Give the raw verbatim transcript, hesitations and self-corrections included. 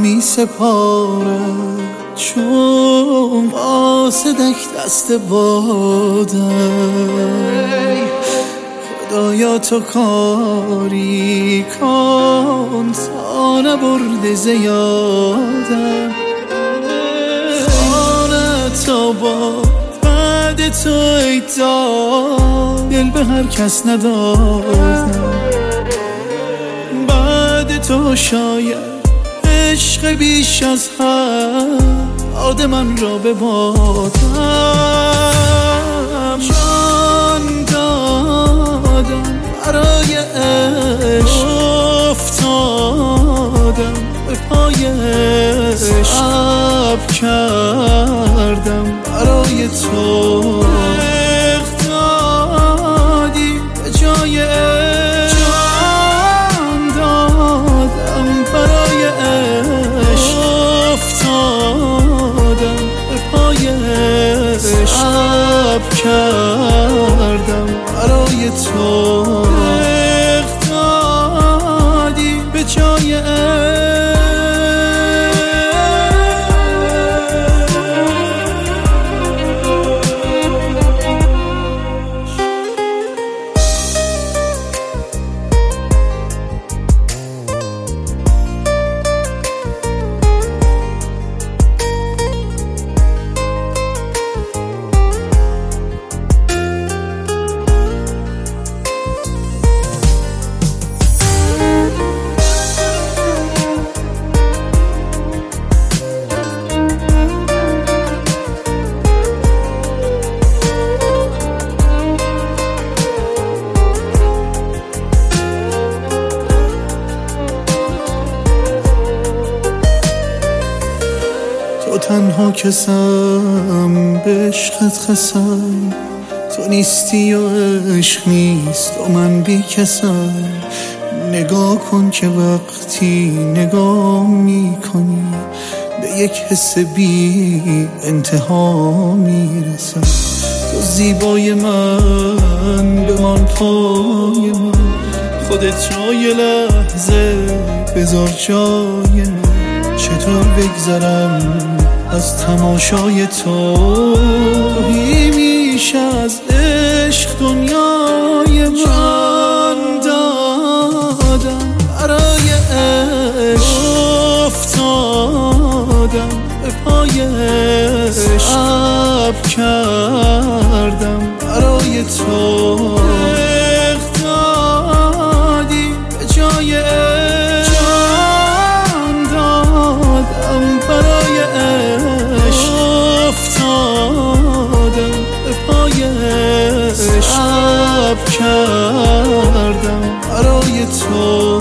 می سپارم، چون قاصدک دست بادم. خدایا تو کاری کن تا نبرده زیادم. خانه تا با بعد تو ای داد، دل به هر کس ندادم. بعد تو شاید عشق بیش از حد یاد من را ببادم. جان دادم برای عشق، افتادم به پای عشق، صبر کردم برای تو. اقتدادی به جای عشق، جان دادم برای عشق، افتادم به پای عشق، صبر کردم برای تو. اقتدادی به جای عشق. تو تنها کسم به عشقت خسم، تو نیستی و عشق نیست و من بی کسم. نگاه کن که وقتی نگاه می کنی به یک حس بی انتها می رسم. تو زیبای من بمان پای من، خودت جای لحظه بذار جای من. چطور بگذرم از تماشای تو، توهی میشه از عشق دنیای من. جان دادم برای عشق، افتادم به پای عشق، صبر کردم برای تو. اقتدادی به جای عشق، جان دادم برای عشق، افتادم به پای عشق، صبر کردم برای تو.